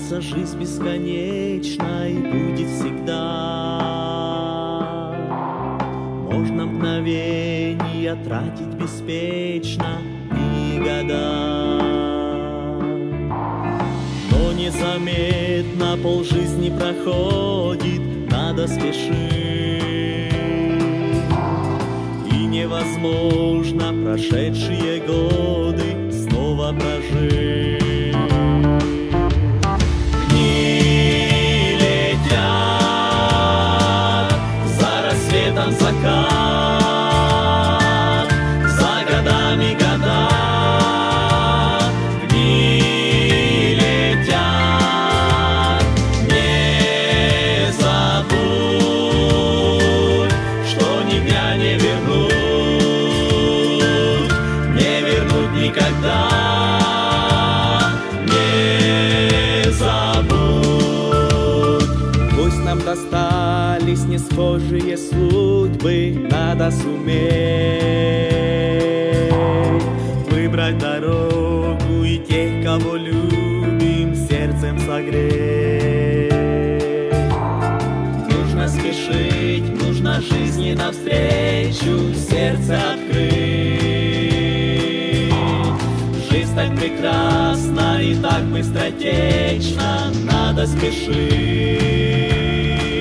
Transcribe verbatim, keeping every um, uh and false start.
кажется, жизнь бесконечной будет всегда. Можно мгновения тратить беспечно и года, но незаметно полжизни проходит, надо спешить, и невозможно прошедшие годы снова прожить. Дни летят, за рассветом закат, за годами года. Дни летят, не забудь, что ни дня не вернуть, не вернуть никогда. Нам достались не схожие судьбы, надо суметь выбрать дорогу и тех, кого любим, сердцем согреть. Нужно спешить, нужно жизни навстречу, сердце открыть. Жизнь так прекрасна и так быстротечна, надо спешить.